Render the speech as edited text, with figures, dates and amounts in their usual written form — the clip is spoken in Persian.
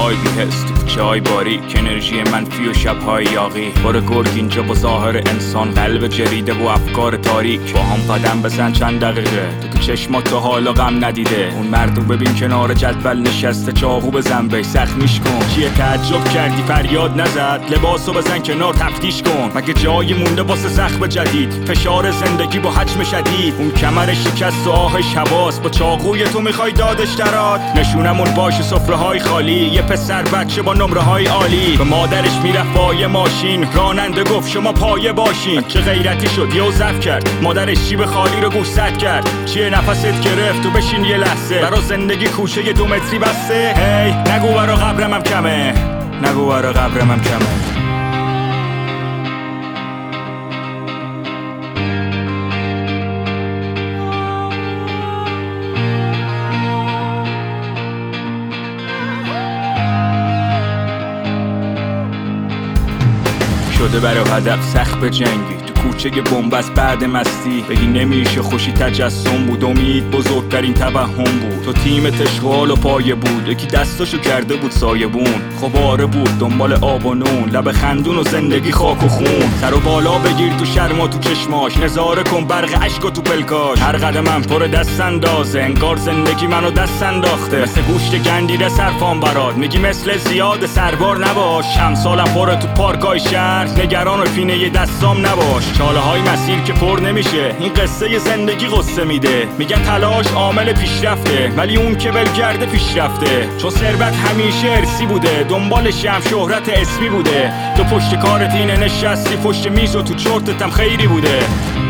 های بی‌حس تو کوچه های باریک، انرژی منفی و شب‌های یاغی. بار گرگ اینجا با ظاهر انسان، قلب جریده و افکار تاریک. با هم قدم بزن چند دقیقه، تو چشمات تو حالا غم ندیده. اون مردو ببین کنار جدول نشسته، چاقو بزن بهش زخمیش کن. چیه تعجب کردی فریاد نزد؟ لباسو بزن کنار تفتیش کن. مگه جایی مونده واسه زخم جدید؟ فشار زندگی با حجم شدید. اون کمر شکست و آهش حواس، با چاقوی تو میخوای دادش درات. نشونمون باشه سفره های خالی، یه پسر بچه با نمره های عالی. به مادرش میرفت با یه ماشین، راننده گفت شما پایه باشین. چه غیرتی شد یهو ضعف کرد، مادرش جیب خالی رو گوشزد کرد. چیه نفست گرفت تو بشین یه لحظه، برا زندگی کوچه یه 2 متری بسته. هی نگو برا قبرم هم کمه، نگو برا قبرم هم کمه. شده برای هدف سخت به جنگی، تو کوچه بنبست بعد مستی. بگی نمیشه خوشی تجسم بود، امید بزرگترین توهم بود. تو تیمت اشغال و پایه بود، یکی دستاشو کرده بود سایبون. خب آره بود دنبال آب و نون، لب خندون و زندگی خاک و خون. سر و بالا بگیر تو شرم و تو چشماش، نظاره کن برق اشک و تو پلکاش. هر قدمم پر دست اندازه، انگار زندگی منو دست انداخته. مثل گوشت گندیده صرفان برات، میگی مثل زیاد سربار نباش. امسالم پر تو پارکای شهر، نگران و پینه دستام نباش. چاله های مسیر که پر نمیشه، این قصه زندگی قصه میده. میگن تلاش عامل پیشرفته، ولی اون که ول کرده پیشرفته. چون ثروت همیشه ارثی بوده، دنبالش هم شهرت اسمی بوده. تو پشت کارت اینه نشستی پشت میز و تو چرتتم خیری بوده.